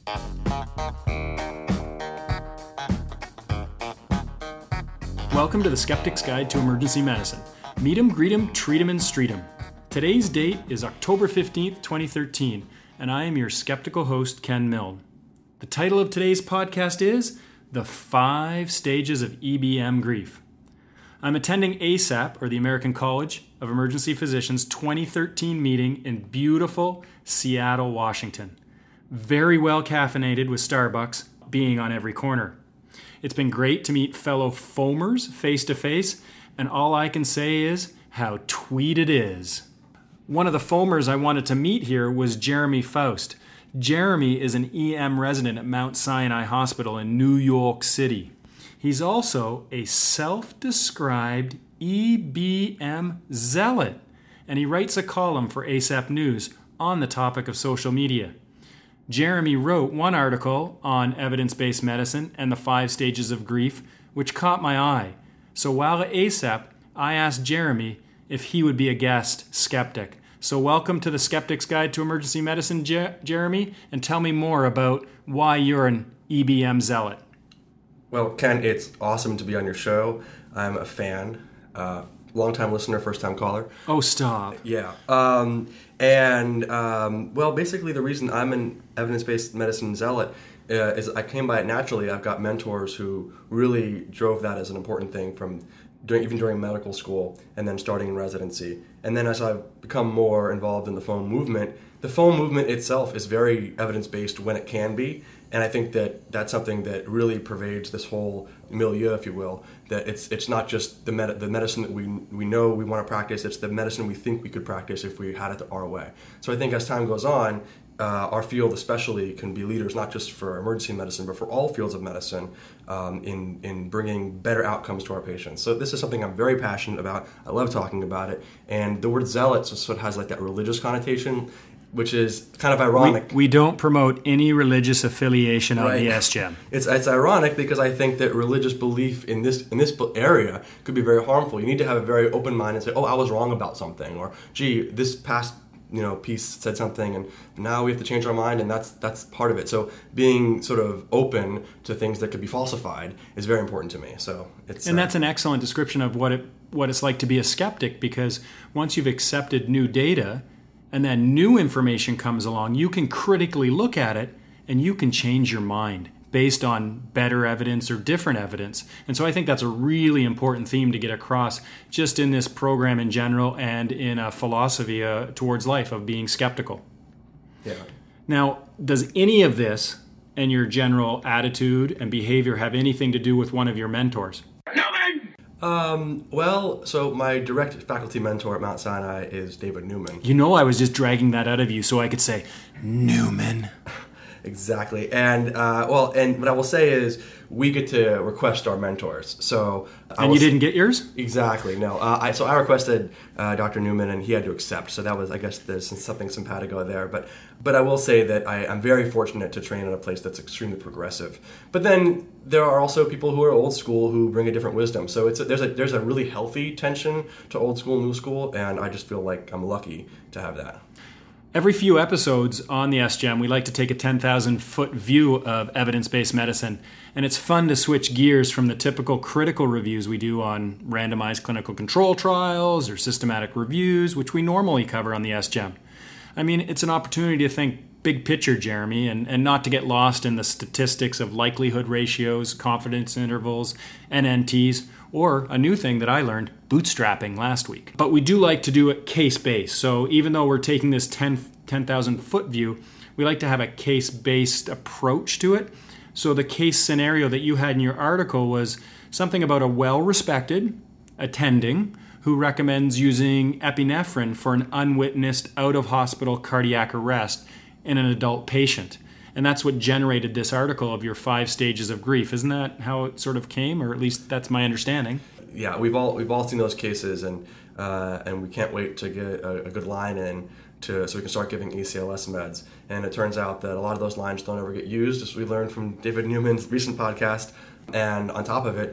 Welcome to the Skeptic's Guide to Emergency Medicine. Meet 'em, greet 'em, treat 'em, and street 'em. Today's date is October 15th, 2013, and I am your skeptical host, Ken Milne. The title of today's podcast is The 5 Stages of EBM Grief. I'm attending ASAP, or the American College of Emergency Physicians, 2013 meeting in beautiful Seattle, Washington. Very well caffeinated with Starbucks being on every corner. It's been great to meet fellow foamers face to face, and all I can say is how tweet it is. One of the foamers I wanted to meet here was Jeremy Faust. Jeremy is an EM resident at Mount Sinai Hospital in New York City. He's also a self-described EBM zealot, and he writes a column for ASAP News on the topic of social media. Jeremy wrote one article on evidence-based medicine and the 5 stages of grief, which caught my eye. So while at ASAP, I asked Jeremy if he would be a guest skeptic. So welcome to the Skeptic's Guide to Emergency Medicine, Jeremy, and tell me more about why you're an EBM zealot. Well, Ken, it's awesome to be on your show. I'm a fan, long-time listener, first-time caller. Oh, stop. Yeah. Basically the reason I'm an evidence-based medicine zealot is I came by it naturally. I've got mentors who really drove that as an important thing even during medical school and then starting in residency. And then as I've become more involved in the foam movement itself is very evidence-based when it can be. And I think that that's something that really pervades this whole milieu, if you will, that it's not just the medicine that we know we want to practice, it's the medicine we think we could practice if we had it our way. So I think as time goes on, our field especially can be leaders not just for emergency medicine, but for all fields of medicine in bringing better outcomes to our patients. So this is something I'm very passionate about. I love talking about it. And the word zealot sort of has like that religious connotation, which is kind of ironic. We don't promote any religious affiliation on the SGEM. It's ironic because I think that religious belief in this area could be very harmful. You need to have a very open mind and say, oh, I was wrong about something, or gee, this past piece said something, and now we have to change our mind, and that's part of it. So being sort of open to things that could be falsified is very important to me. So that's an excellent description of what it's like to be a skeptic, because once you've accepted new data and then new information comes along, you can critically look at it and you can change your mind based on better evidence or different evidence. And so I think that's a really important theme to get across just in this program in general and in a philosophy towards life of being skeptical. Yeah. Now, does any of this and your general attitude and behavior have anything to do with one of your mentors? So my direct faculty mentor at Mount Sinai is David Newman. I was just dragging that out of you so I could say, Newman. Exactly. And what I will say is we get to request our mentors. So you didn't get yours? Exactly. No. So I requested Dr. Newman, and he had to accept. So that was, I guess, there's something simpatico there. But I will say that I'm very fortunate to train at a place that's extremely progressive. But then there are also people who are old school who bring a different wisdom. So there's a really healthy tension to old school, new school, and I just feel like I'm lucky to have that. Every few episodes on the SGEM, we like to take a 10,000-foot view of evidence-based medicine, and it's fun to switch gears from the typical critical reviews we do on randomized clinical control trials or systematic reviews, which we normally cover on the SGEM. I mean, it's an opportunity to think big picture, Jeremy, and not to get lost in the statistics of likelihood ratios, confidence intervals, NNTs, or a new thing that I learned, bootstrapping last week. But we do like to do it case-based. So even though we're taking this 10,000-foot view, we like to have a case-based approach to it. So the case scenario that you had in your article was something about a well-respected attending who recommends using epinephrine for an unwitnessed out-of-hospital cardiac arrest in an adult patient. And that's what generated this article of your 5 stages of grief. Isn't that how it sort of came, or at least that's my understanding? Yeah, we've all seen those cases, and we can't wait to get a good line in so we can start giving ACLS meds. And it turns out that a lot of those lines don't ever get used, as we learned from David Newman's recent podcast. And on top of it,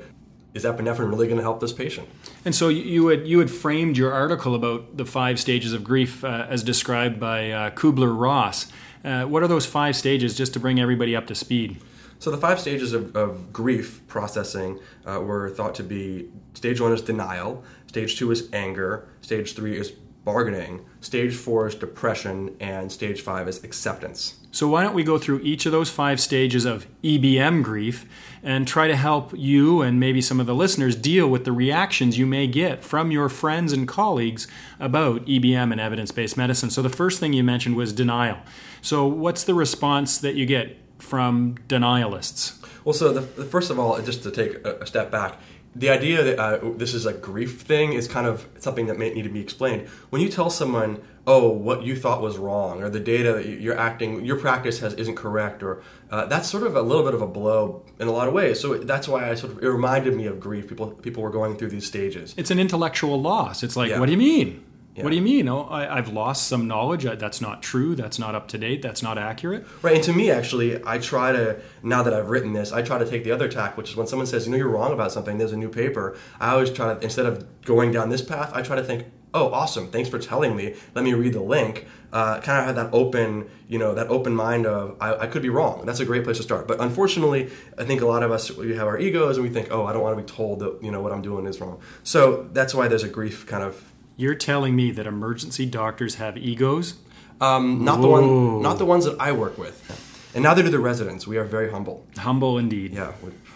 is epinephrine really going to help this patient? And so you had framed your article about the 5 stages of grief as described by Kubler-Ross. What are those 5 stages, just to bring everybody up to speed? So the 5 stages of grief processing were thought to be: stage 1 is denial, stage 2 is anger, stage 3 is bargaining, stage 4 is depression, and stage 5 is acceptance. So why don't we go through each of those 5 stages of EBM grief and try to help you and maybe some of the listeners deal with the reactions you may get from your friends and colleagues about EBM and evidence-based medicine. So the first thing you mentioned was denial. So what's the response that you get from denialists? Well, so the first of all, just to take a step back, the idea that this is a grief thing is kind of something that may need to be explained. When you tell someone, oh, what you thought was wrong, or the data that your practice isn't correct, or that's sort of a little bit of a blow in a lot of ways. So that's why it reminded me of grief. People were going through these stages. It's an intellectual loss. It's like, Yeah. What do you mean? Yeah. What do you mean? Oh, I've lost some knowledge. That's not true. That's not up to date. That's not accurate. Right, and to me, actually, I try to, now that I've written this, I try to take the other tack, which is when someone says, you're wrong about something, there's a new paper, I always try to, instead of going down this path, I try to think, oh, awesome, thanks for telling me, let me read the link, kind of have that open mind of, I could be wrong. That's a great place to start. But unfortunately, I think a lot of us, we have our egos, and we think, oh, I don't want to be told that, what I'm doing is wrong. So that's why there's a grief kind of. You're telling me that emergency doctors have egos? Not the ones that I work with, and neither do the residents. We are very humble. Humble indeed. Yeah.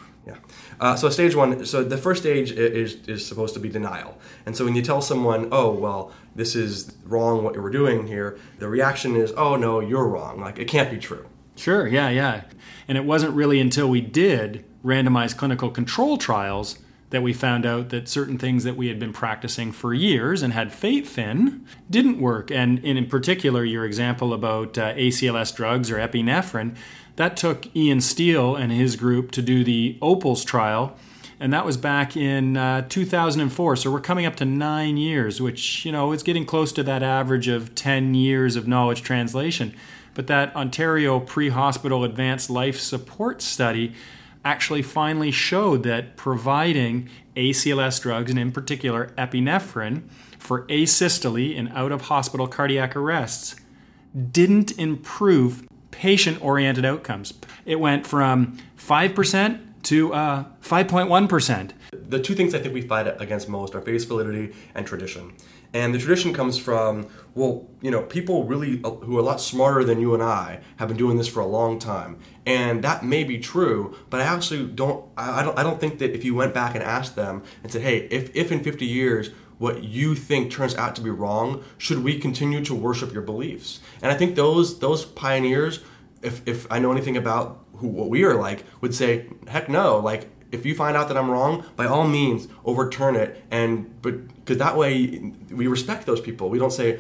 So stage 1. So the first stage is supposed to be denial, and so when you tell someone, oh well, this is wrong what you were doing here, the reaction is, oh no, you're wrong. Like, it can't be true. Sure. Yeah. And it wasn't really until we did randomized clinical control trials that we found out that certain things that we had been practicing for years and had faith in didn't work. And in particular, your example about ACLS drugs or epinephrine, that took Ian Steele and his group to do the OPALS trial, and that was back in 2004. So we're coming up to 9 years, which, is getting close to that average of 10 years of knowledge translation. But that Ontario Pre-Hospital Advanced Life Support Study actually finally showed that providing ACLS drugs, and in particular epinephrine, for asystole and out-of-hospital cardiac arrests didn't improve patient-oriented outcomes. It went from 5% to 5.1%. The two things I think we fight against most are face validity and tradition. And the tradition comes from, people really who are a lot smarter than you and I have been doing this for a long time. And that may be true, but I actually don't think that if you went back and asked them and said, hey, if in 50 years what you think turns out to be wrong, should we continue to worship your beliefs? And I think those pioneers, if I know anything about what we are like, would say, heck no, like, if you find out that I'm wrong, by all means, overturn it, because that way we respect those people. We don't say,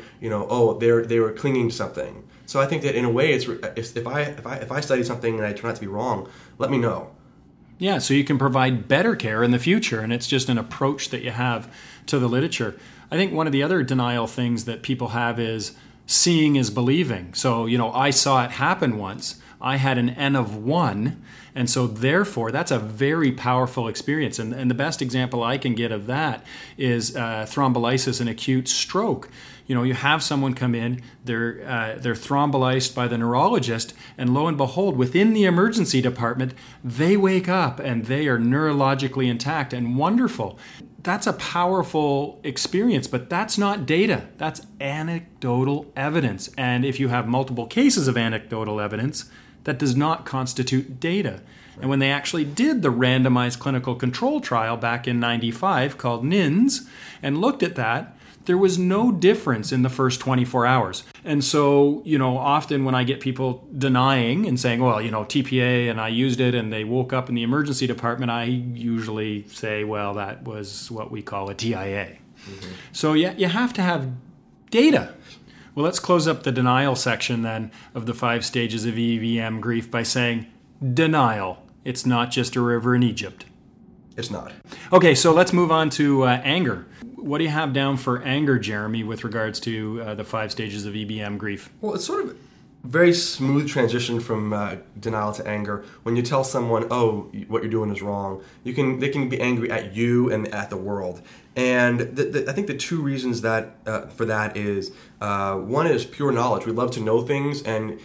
they were clinging to something. So I think that in a way, if I study something and I turn out to be wrong, let me know. Yeah, so you can provide better care in the future, and it's just an approach that you have to the literature. I think one of the other denial things that people have is seeing is believing. So, I saw it happen once. I had an N of 1, and so therefore that's a very powerful experience. And the best example I can get of that is thrombolysis and acute stroke. You have someone come in, they're thrombolized by the neurologist, and lo and behold, within the emergency department, they wake up and they are neurologically intact and wonderful. That's a powerful experience, but that's not data. That's anecdotal evidence. And if you have multiple cases of anecdotal evidence, that does not constitute data. And when they actually did the randomized clinical control trial back in 95 called NINS and looked at that, there was no difference in the first 24 hours. And so, often when I get people denying and saying, well, TPA and I used it and they woke up in the emergency department, I usually say, well, that was what we call a TIA. Mm-hmm. So you have to have data. Well, let's close up the denial section then of the 5 stages of EBM grief by saying denial. It's not just a river in Egypt. It's not. Okay, so let's move on to anger. What do you have down for anger, Jeremy, with regards to the 5 stages of EBM grief? Well, it's sort of very smooth transition from denial to anger. When you tell someone, "Oh, what you're doing is wrong," they can be angry at you and at the world. And I think the two reasons that for that is one is pure knowledge. We love to know things, and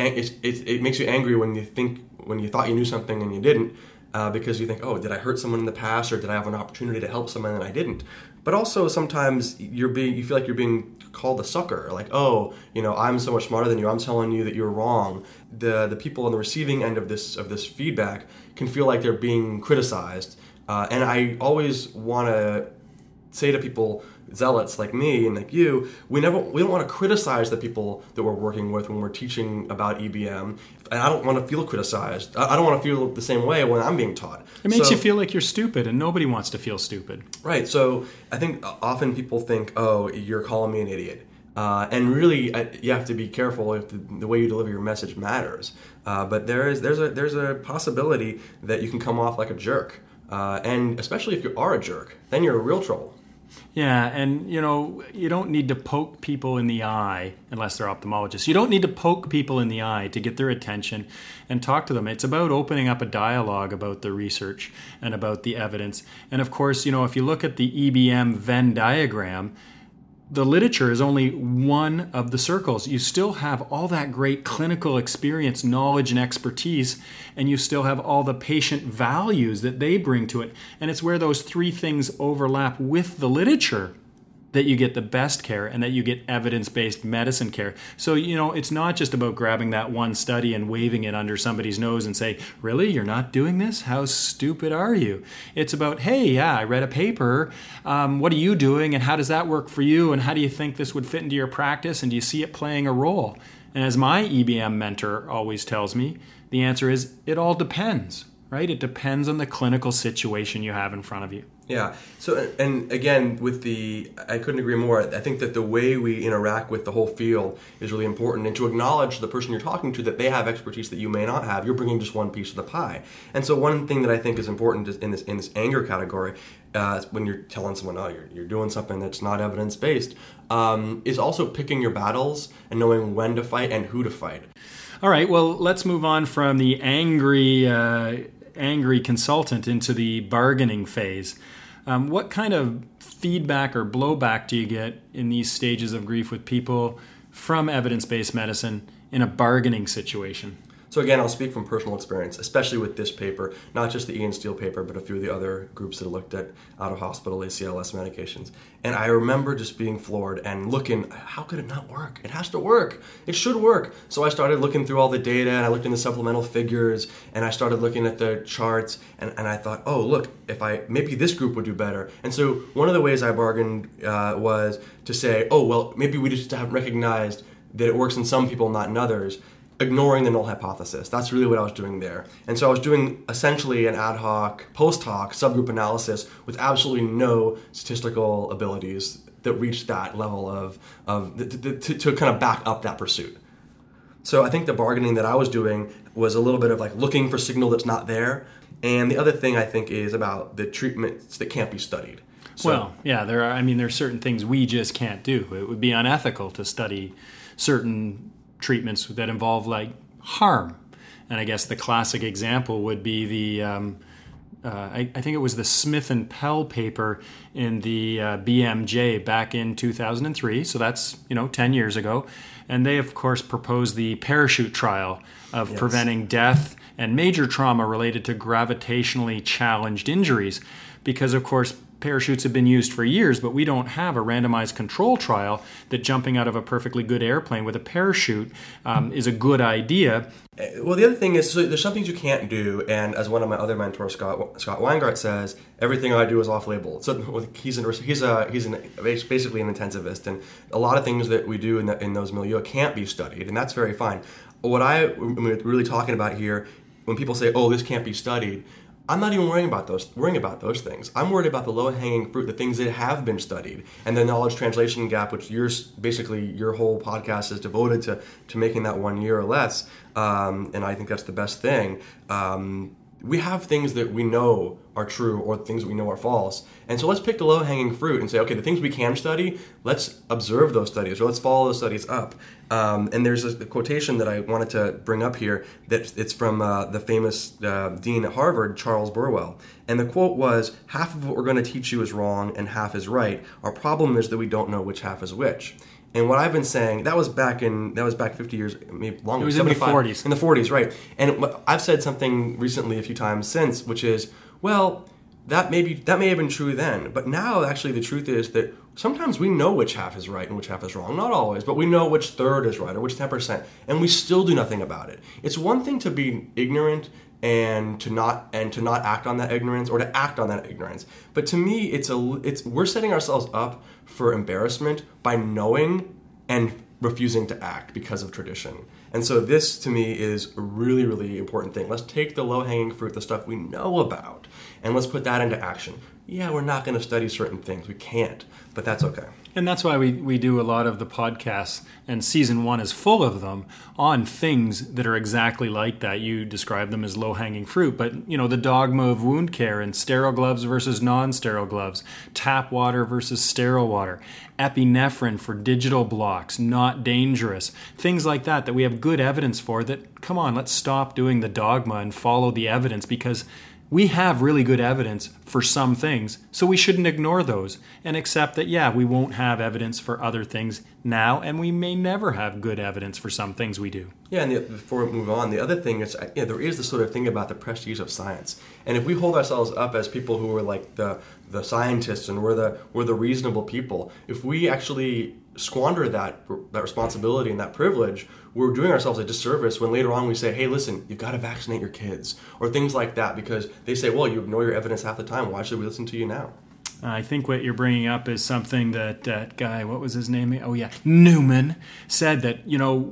it makes you angry when you thought you knew something and you didn't. Because you think, oh, did I hurt someone in the past, or did I have an opportunity to help someone and I didn't? But also sometimes you feel like you're being called a sucker, like, oh, I'm so much smarter than you. I'm telling you that you're wrong. The people on the receiving end of this feedback can feel like they're being criticized, and I always want to say to people, zealots like me and like you, we don't want to criticize the people that we're working with when we're teaching about EBM, and I don't want to feel criticized. I don't want to feel the same way when I'm being taught. It makes you feel like you're stupid, and nobody wants to feel stupid. Right. So I think often people think, oh, you're calling me an idiot. And really, you have to be careful if the way you deliver your message matters. But there's a possibility that you can come off like a jerk, and especially if you are a jerk, then you're in real trouble. Yeah, and you don't need to poke people in the eye unless they're ophthalmologists. You don't need to poke people in the eye to get their attention and talk to them. It's about opening up a dialogue about the research and about the evidence. And of course, if you look at the EBM Venn diagram, the literature is only one of the circles. You still have all that great clinical experience, knowledge, and expertise, and you still have all the patient values that they bring to it. And it's where those three things overlap with the literature that you get the best care and that you get evidence-based medicine care. So, it's not just about grabbing that one study and waving it under somebody's nose and say, really, you're not doing this? How stupid are you? It's about, hey, yeah, I read a paper. What are you doing and how does that work for you? And how do you think this would fit into your practice? And do you see it playing a role? And as my EBM mentor always tells me, the answer is, it all depends, right? It depends on the clinical situation you have in front of you. Yeah. So, and again, I couldn't agree more. I think that the way we interact with the whole field is really important, and to acknowledge the person you're talking to that they have expertise that you may not have. You're bringing just one piece of the pie. And so, one thing that I think is important is in this anger category, when you're telling someone, oh, you're doing something that's not evidence based, is also picking your battles and knowing when to fight and who to fight. All right. Well, let's move on from the angry consultant into the bargaining phase. What kind of feedback or blowback do you get in these stages of grief with people from evidence-based medicine in a bargaining situation? So again, I'll speak from personal experience, especially with this paper, not just the Ian Steele paper, but a few of the other groups that looked at out-of-hospital ACLS medications. And I remember just being floored and looking, how could it not work? It has to work. It should work. So I started looking through all the data, and I looked in the supplemental figures, and I started looking at the charts, and I thought, oh, look, maybe this group would do better. And so one of the ways I bargained was to say, oh, well, maybe we just haven't recognized that it works in some people, not in others, ignoring the null hypothesis. That's really what I was doing there. And so I was doing essentially an ad hoc, post-hoc subgroup analysis with absolutely no statistical abilities that reached that level to kind of back up that pursuit. So I think the bargaining that I was doing was a little bit of like looking for signal that's not there. And the other thing I think is about the treatments that can't be studied. So, well, yeah, there are certain things we just can't do. It would be unethical to study certain treatments that involve like harm. And I guess the classic example would be the I think it was the Smith and Pell paper in the BMJ back in 2003. So that's 10 years ago, and they of course proposed the parachute trial of preventing death and major trauma related to gravitationally challenged injuries, because of course parachutes have been used for years, but we don't have a randomized control trial that jumping out of a perfectly good airplane with a parachute is a good idea. Well, the other thing is, so there's some things you can't do, and as one of my other mentors, Scott Weingart, says, everything I do is off-label. So he's basically an intensivist, and a lot of things that we do in those milieu can't be studied, and that's very fine. What I'm really talking about here, when people say, oh, this can't be studied, I'm not even worrying about those things. I'm worried about the low-hanging fruit, the things that have been studied, and the knowledge translation gap, which your whole podcast is devoted to making that 1 year or less. And I think that's the best thing. we have things that we know are true or things that we know are false. And so let's pick the low-hanging fruit and say, okay, the things we can study, let's observe those studies or let's follow those studies up. And there's a quotation that I wanted to bring up here that it's from the famous dean at Harvard, Charles Burwell. And the quote was, "Half of what we're going to teach you is wrong and half is right. Our problem is that we don't know which half is which." And what I've been saying, that was back 50 years, maybe longer. It was in the 40s. In the 40s, right. And I've said something recently a few times since, which is, well, that may have been true then. But now, actually, the truth is that sometimes we know which half is right and which half is wrong. Not always, but we know which third is right or which 10%, and we still do nothing about it. It's one thing to be ignorant and to not act on that ignorance or to act on that ignorance. But to me, we're setting ourselves up for embarrassment by knowing and refusing to act because of tradition. And so this, to me, is a really, really important thing. Let's take the low-hanging fruit, the stuff we know about, and let's put that into action. Yeah, we're not going to study certain things. We can't, but that's okay. And that's why we do a lot of the podcasts, and season 1 is full of them, on things that are exactly like that. You describe them as low-hanging fruit, but the dogma of wound care and sterile gloves versus non-sterile gloves, tap water versus sterile water, epinephrine for digital blocks, not dangerous, things like that we have good evidence for. That, come on, let's stop doing the dogma and follow the evidence, because we have really good evidence for some things, so we shouldn't ignore those and accept that, yeah, we won't have evidence for other things now, and we may never have good evidence for some things we do. Yeah, and before we move on, the other thing is, there is this sort of thing about the prestige of science. And if we hold ourselves up as people who are like the scientists and we're the reasonable people, if we actually squander that responsibility and that privilege, we're doing ourselves a disservice when later on we say, hey, listen, you've got to vaccinate your kids, or things like that, because they say, well, you ignore your evidence half the time. Why should we listen to you now? I think what you're bringing up is something that guy, what was his name? Oh, yeah, Newman, said that,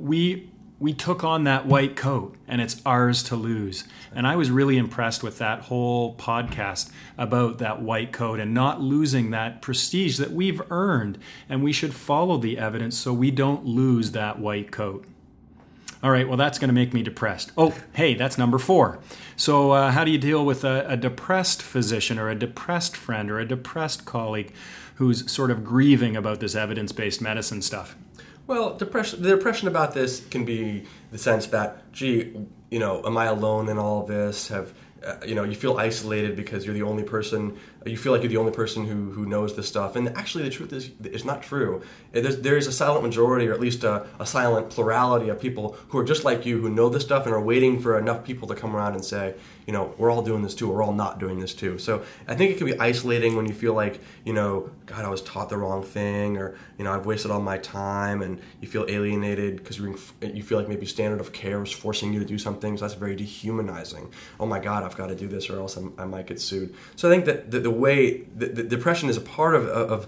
we took on that white coat and it's ours to lose. And I was really impressed with that whole podcast about that white coat and not losing that prestige that we've earned. And we should follow the evidence so we don't lose that white coat. All right, well, that's going to make me depressed. Oh, hey, that's number 4. So how do you deal with a depressed physician or a depressed friend or a depressed colleague who's sort of grieving about this evidence-based medicine stuff? Well, the depression about this can be the sense that, gee, am I alone in all of this? You feel isolated because you're the only person. You feel like you're the only person who knows this stuff. And actually, the truth is, it's not true. There's a silent majority, or at least a silent plurality of people who are just like you, who know this stuff and are waiting for enough people to come around and say, we're all doing this too, or we're all not doing this too. So I think it can be isolating when you feel like, God, I was taught the wrong thing, or, I've wasted all my time, and you feel alienated because you feel like maybe standard of care is forcing you to do something. So that's very dehumanizing. Oh my God, I've got to do this or else I might get sued. So I think that the way the depression is a part of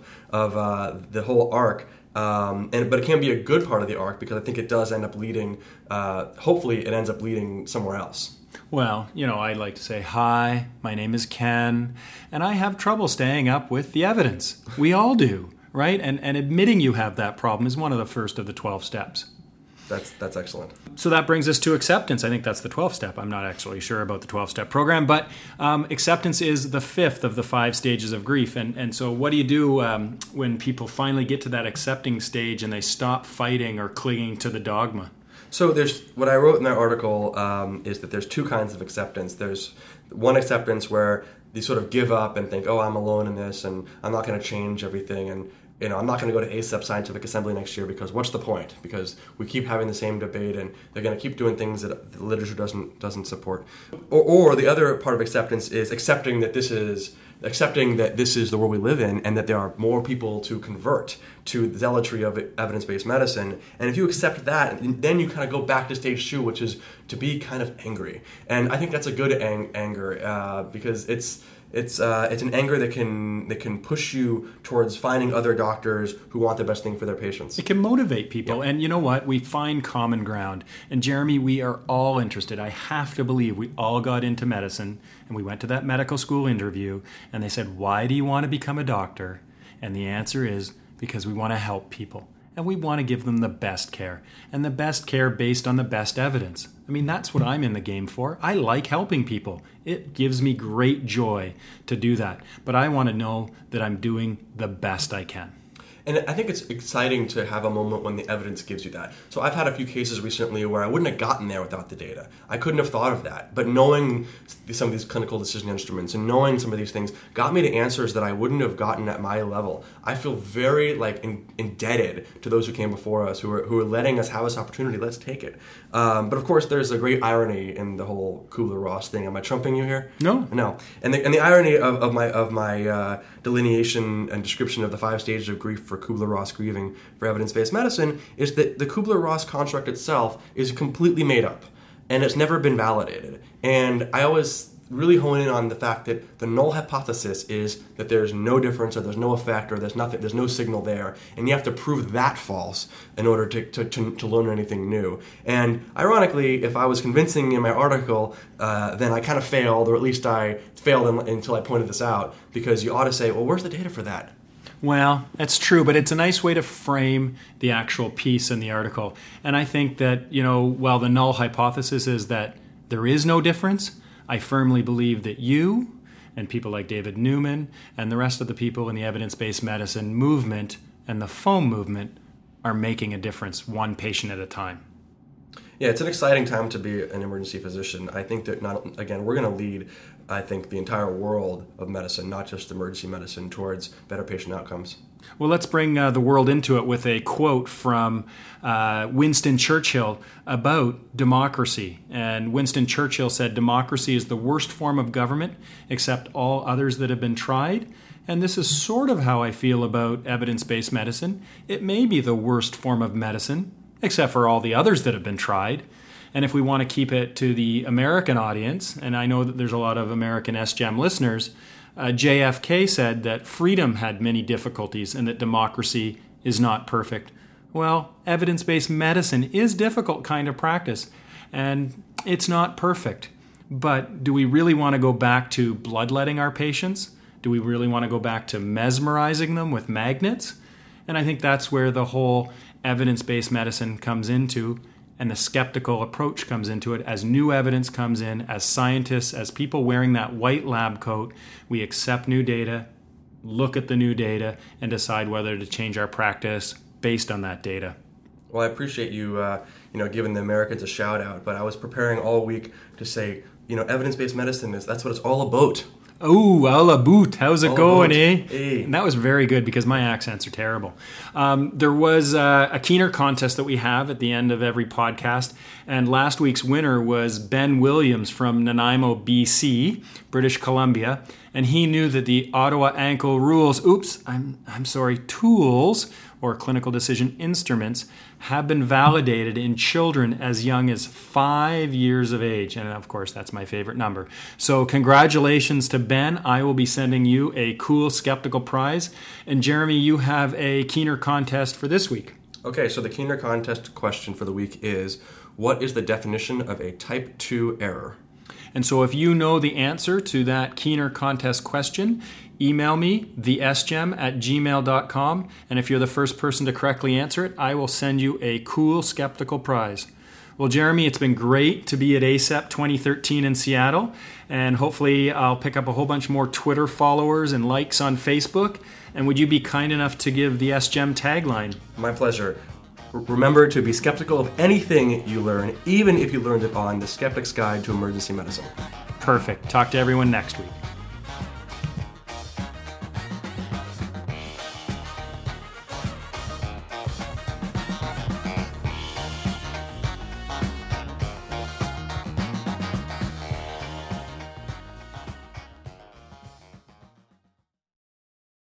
the whole arc. But it can be a good part of the arc, because I think it does end up leading, hopefully it ends up leading somewhere else. Well, I like to say, hi, my name is Ken, and I have trouble staying up with the evidence. We all do, right? And admitting you have that problem is one of the first of the 12 steps. That's excellent. So that brings us to acceptance. I think that's the 12th step. I'm not actually sure about the 12-step program, but acceptance is the 5th of the 5 stages of grief. And so what do you do when people finally get to that accepting stage and they stop fighting or clinging to the dogma? So there's what I wrote in that article is that there's 2 kinds of acceptance. There's one acceptance where you sort of give up and think, oh, I'm alone in this and I'm not going to change everything, and I'm not going to go to ACEP Scientific Assembly next year because what's the point? Because we keep having the same debate and they're going to keep doing things that the literature doesn't support. Or the other part of acceptance is accepting that this is the world we live in, and that there are more people to convert to the zealotry of evidence-based medicine. And if you accept that, then you kind of go back to stage 2, which is to be kind of angry. And I think that's a good anger because it's an anger that can push you towards finding other doctors who want the best thing for their patients. It can motivate people. Yep. And you know what? We find common ground. And Jeremy, we are all interested. I have to believe we all got into medicine and we went to that medical school interview and they said, why do you want to become a doctor? And the answer is because we want to help people. and we want to give them the best care, and the best care based on the best evidence. I mean, that's what I'm in the game for. I like helping people. It gives me great joy to do that, but I want to know that I'm doing the best I can. And I think it's exciting to have a moment when the evidence gives you that. So I've had a few cases recently where I wouldn't have gotten there without the data. I couldn't have thought of that. But knowing some of these clinical decision instruments and knowing some of these things got me to answers that I wouldn't have gotten at my level. I feel very indebted to those who came before us, who are letting us have this opportunity. Let's take it. But of course, there's a great irony in the whole Kubler-Ross thing. Am I trumping you here? No. And the irony of my delineation and description of the 5 stages of grief for Kubler-Ross grieving for evidence-based medicine is that the Kubler-Ross construct itself is completely made up, and it's never been validated. And I always really hone in on the fact that the null hypothesis is that there's no difference, or there's no effect, or there's nothing, there's no signal there, and you have to prove that false in order to learn anything new. And ironically, if I was convincing in my article, then I kind of failed, or at least I failed until I pointed this out, because you ought to say, well, where's the data for that? Well, that's true, but it's a nice way to frame the actual piece in the article. And I think that, while the null hypothesis is that there is no difference, I firmly believe that you and people like David Newman and the rest of the people in the evidence-based medicine movement and the FOAM movement are making a difference one patient at a time. Yeah, it's an exciting time to be an emergency physician. I think that we're going to lead, I think, the entire world of medicine, not just emergency medicine, towards better patient outcomes. Well, let's bring the world into it with a quote from Winston Churchill about democracy. And Winston Churchill said, "Democracy is the worst form of government except all others that have been tried." And this is sort of how I feel about evidence-based medicine. It may be the worst form of medicine, except for all the others that have been tried. And if we want to keep it to the American audience, and I know that there's a lot of American SGEM listeners, JFK said that freedom had many difficulties and that democracy is not perfect. Well, evidence-based medicine is difficult kind of practice, and it's not perfect. But do we really want to go back to bloodletting our patients? Do we really want to go back to mesmerizing them with magnets? And I think that's where the whole evidence-based medicine comes into, and the skeptical approach comes into it. As new evidence comes in, as scientists, as people wearing that white lab coat, we accept new data, look at the new data, and decide whether to change our practice based on that data. Well, I appreciate you, giving the Americans a shout out, but I was preparing all week to say, evidence-based medicine that's what it's all about. Oh, a la boot. How's it going, eh? Hey. And that was very good because my accents are terrible. There was a Keener contest that we have at the end of every podcast, and last week's winner was Ben Williams from Nanaimo, BC, British Columbia, and he knew that the Ottawa Ankle Rules, tools, or clinical decision instruments, have been validated in children as young as 5 years of age. And of course, that's my favorite number. So congratulations to Ben. I will be sending you a cool skeptical prize. And Jeremy, you have a Keener contest for this week. Okay, so the Keener contest question for the week is, what is the definition of a type 2 error? And so if you know the answer to that Keener contest question, email me, thesgem@gmail.com, and if you're the first person to correctly answer it, I will send you a cool skeptical prize. Well, Jeremy, it's been great to be at ACEP 2013 in Seattle, and hopefully I'll pick up a whole bunch more Twitter followers and likes on Facebook. And would you be kind enough to give the SGEM tagline? My pleasure. Remember to be skeptical of anything you learn, even if you learned it on The Skeptic's Guide to Emergency Medicine. Perfect. Talk to everyone next week.